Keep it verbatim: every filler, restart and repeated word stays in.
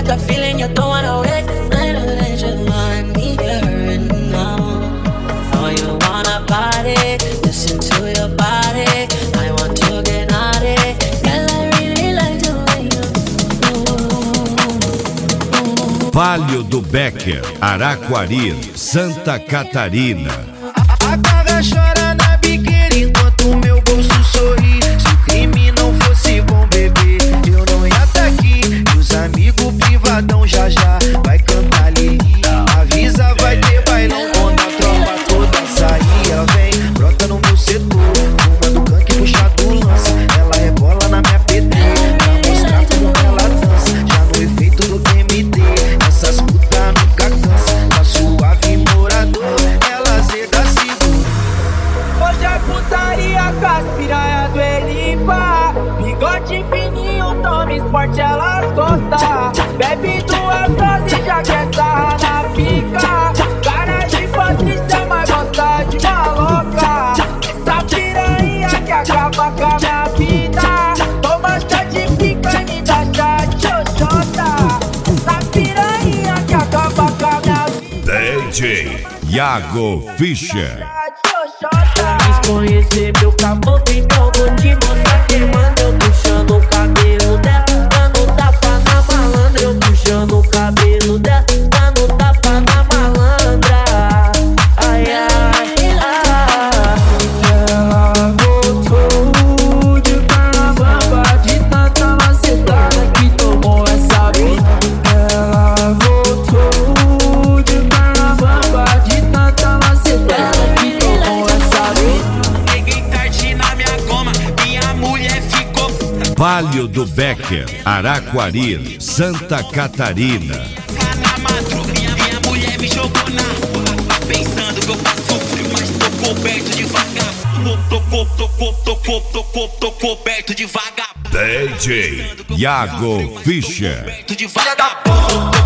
that feeling you don't wanna wait. I know that you want me here and now. Oh, you wanna party, listen to your body. I want to get naughty. Girl, I really like the way you move. Palio do Becker, Araquari, Santa Catarina. A paga chora na biqueira enquanto meu bolso sorri. Se o crime não fosse bom, bebê, eu não ia tá aqui. E os amigos privadão já já vai cantar Lili. Avisa, vai ter bailão quando a tropa toda sair. Ela vem, brota no meu setor, fuma do canque, puxa do lança. Ela rebola na minha P T, pra mostrar como ela dança. Já no efeito do M D, essas putas nunca cansam. Tá suave morador, ela zeda segura. Hoje é putaria com as piranha do Elipa. Bigode fininho, tome esporte, elas gostam. Bebe duas doses, já quer sarrar na pica. Cara de Patrícia, mas gosta de maloca. Essa piranha que acaba com a minha vida. Toma chá de pica e me dá chá de xoxota. Essa piranha que acaba com a minha vida. D J Iago Fischer. Quis conhecer meu caboclo, então vou te mostrar queimando. Eu puxando o cabelo dela, dando tapa na malandra. Eu puxando o cabelo dela, dando tapa na malandra. Ai, ai, ai. Ela voltou de Carnaval, de tanta macetada que tomou essa vida. Ela voltou de Carnaval, de tanta macetada que tomou essa vida. Peguei tarde na minha goma, minha mulher ficou. Palio do Becker, Araquari, Santa Catarina. Na madruga, minha, minha mulher me jogou na rua, pensando que eu passo frio, mas tô coberto de vagabundo. Tocou, tocou, tocou, tocou, tocou perto de vagabundo. D J Iago Fischer. Coberto de vagabundo.